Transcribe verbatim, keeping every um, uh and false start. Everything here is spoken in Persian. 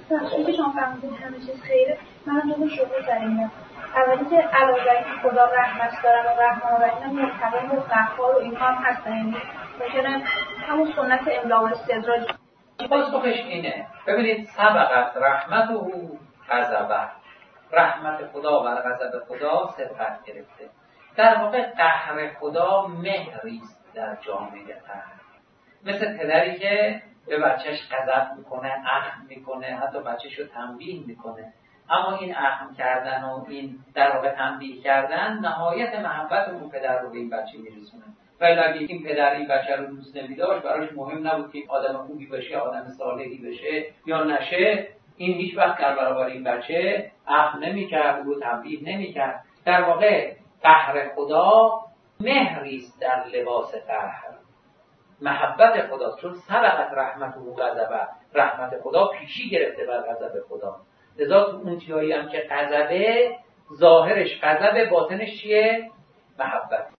وقتی که شما فهمیدین همه چیز خیره، من دو تا شروع داریم. اولی که علاوه بر اینکه خدا رحمت داره و رحمان و رحیم منتقم و غفار و اینها هم هستن، یعنی ممکنه همون سنت املا و استدراج پاسخش اینه. ببینید سبقت رحمت و غضب، رحمت خدا و غضب خدا سبقت گرفته. در واقع قهر خدا مهری است در جامعه قهر. مثل پدری که به بچهش غضب میکنه، اخم میکنه، حتی بچهش رو تنبیه میکنه، اما این اخم کردن و این در واقع تنبیه کردن نهایت محبت اون پدر رو به این بچه میرسونه. ولی اگه این پدر این بچه رو دوست نمی‌داشت، براش مهم نبود که آدم خوبی بشه، آدم صالحی بشه یا نشه، این هیچ وقت در برابر این بچه اخم نمی‌کرد و تنبیه نمی‌کرد. در واقع قهر خدا مهری است در لباس قهر، محبت خدا، چون سبقت رحمت و غضب، رحمت خدا پیشی گرفته بر غضب خدا. لذا تو اون چیزایی هم که غضبه، ظاهرش غضب، باطنش چیه؟ محبت.